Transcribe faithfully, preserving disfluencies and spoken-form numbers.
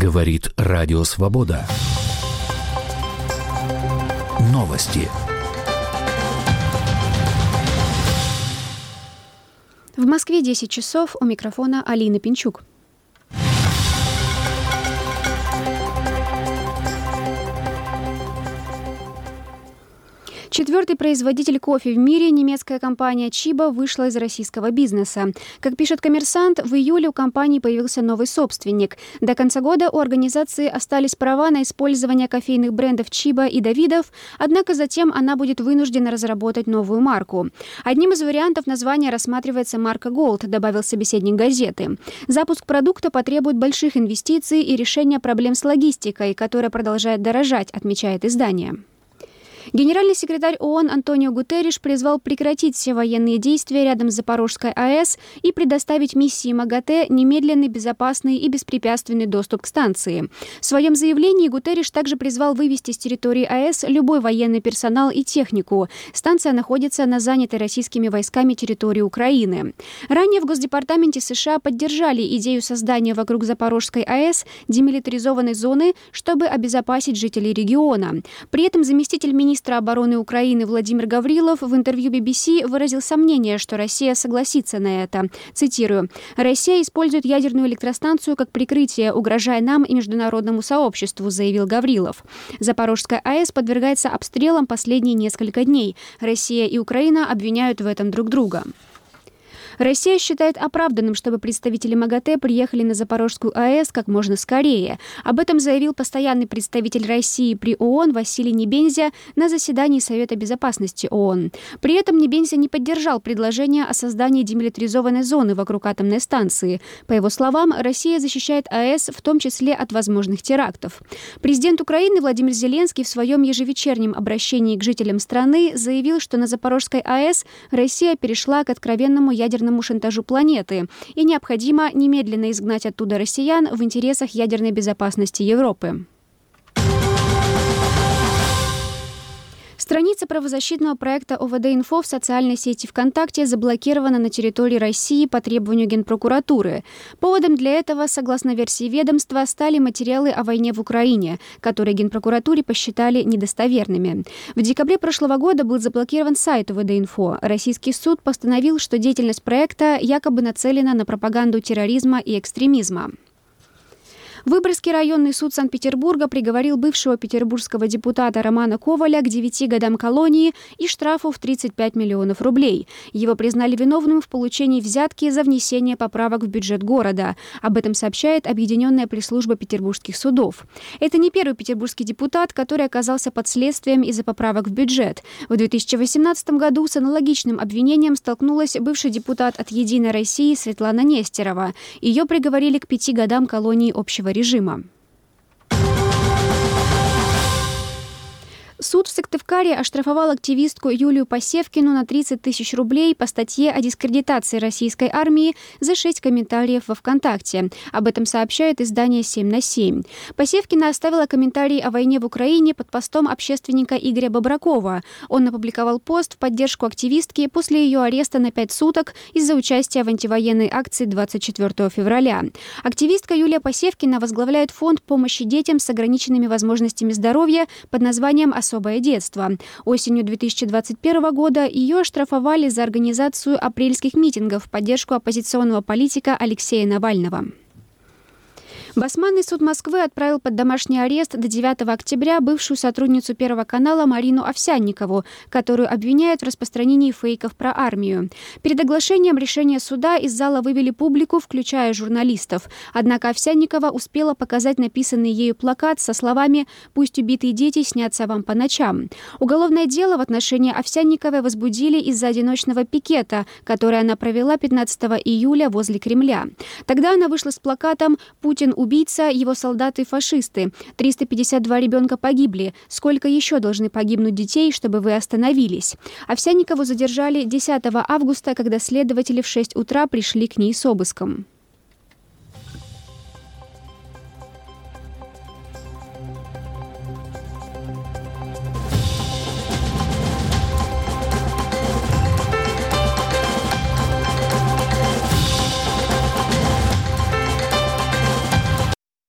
Говорит Радио Свобода. Новости. В Москве десять часов, у микрофона Алина Пинчук. Четвертый производитель кофе в мире, немецкая компания Chiba, вышла из российского бизнеса. Как пишет «Коммерсант», в июле у компании появился новый собственник. До конца года у организации остались права на использование кофейных брендов Chiba и Давидов, однако затем она будет вынуждена разработать новую марку. Одним из вариантов названия рассматривается марка Gold, добавил собеседник газеты. Запуск продукта потребует больших инвестиций и решения проблем с логистикой, которая продолжает дорожать, отмечает издание. Генеральный секретарь ООН Антонио Гутерриш призвал прекратить все военные действия рядом с Запорожской АЭС и предоставить миссии МАГАТЭ немедленный, безопасный и беспрепятственный доступ к станции. В своем заявлении Гутерриш также призвал вывести с территории АЭС любой военный персонал и технику. Станция находится на занятой российскими войсками территории Украины. Ранее в Госдепартаменте США поддержали идею создания вокруг Запорожской АЭС демилитаризованной зоны, чтобы обезопасить жителей региона. При этом заместитель министра Министр обороны Украины Владимир Гаврилов в интервью би би си выразил сомнение, что Россия согласится на это. Цитирую: «Россия использует ядерную электростанцию как прикрытие, угрожая нам и международному сообществу», заявил Гаврилов. Запорожская АЭС подвергается обстрелам последние несколько дней. Россия и Украина обвиняют в этом друг друга. Россия считает оправданным, чтобы представители МАГАТЭ приехали на Запорожскую АЭС как можно скорее. Об этом заявил постоянный представитель России при ООН Василий Небензя на заседании Совета безопасности ООН. При этом Небензя не поддержал предложение о создании демилитаризованной зоны вокруг атомной станции. По его словам, Россия защищает АЭС в том числе от возможных терактов. Президент Украины Владимир Зеленский в своем ежевечернем обращении к жителям страны заявил, что на Запорожской АЭС Россия перешла к откровенному ядерному шантажу планеты, и необходимо немедленно изгнать оттуда россиян в интересах ядерной безопасности Европы. Страница правозащитного проекта о вэ дэ-Инфо в социальной сети ВКонтакте заблокирована на территории России по требованию Генпрокуратуры. Поводом для этого, согласно версии ведомства, стали материалы о войне в Украине, которые Генпрокуратуре посчитали недостоверными. В декабре прошлого года был заблокирован сайт о вэ дэ-Инфо. Российский суд постановил, что деятельность проекта якобы нацелена на пропаганду терроризма и экстремизма. Выборгский районный суд Санкт-Петербурга приговорил бывшего петербургского депутата Романа Коваля к девяти годам колонии и штрафу в тридцать пять миллионов рублей. Его признали виновным в получении взятки за внесение поправок в бюджет города. Об этом сообщает Объединенная пресс-служба петербургских судов. Это не первый петербургский депутат, который оказался под следствием из-за поправок в бюджет. В две тысячи восемнадцатом году с аналогичным обвинением столкнулась бывший депутат от «Единой России» Светлана Нестерова. Ее приговорили к пяти годам колонии общего режима. Суд в Сыктывкаре оштрафовал активистку Юлию Посевкину на тридцать тысяч рублей по статье о дискредитации российской армии за шесть комментариев во ВКонтакте. Об этом сообщает издание семь на семь. Посевкина оставила комментарий о войне в Украине под постом общественника Игоря Бобракова. Он опубликовал пост в поддержку активистки после ее ареста на пять суток из-за участия в антивоенной акции двадцать четвёртого февраля. Активистка Юлия Посевкина возглавляет фонд помощи детям с ограниченными возможностями здоровья под названием «Особое детство». Осенью две тысячи двадцать первого года ее оштрафовали за организацию апрельских митингов в поддержку оппозиционного политика Алексея Навального. Басманный суд Москвы отправил под домашний арест до девятого октября бывшую сотрудницу Первого канала Марину Овсянникову, которую обвиняют в распространении фейков про армию. Перед оглашением решения суда из зала вывели публику, включая журналистов. Однако Овсянникова успела показать написанный ею плакат со словами «Пусть убитые дети снятся вам по ночам». Уголовное дело в отношении Овсянниковой возбудили из-за одиночного пикета, который она провела пятнадцатого июля возле Кремля. Тогда она вышла с плакатом «Путин убийца, его солдаты фашисты. триста пятьдесят два ребенка погибли. Сколько еще должны погибнуть детей, чтобы вы остановились?» Овсянникову задержали десятого августа, когда следователи в шесть утра пришли к ней с обыском.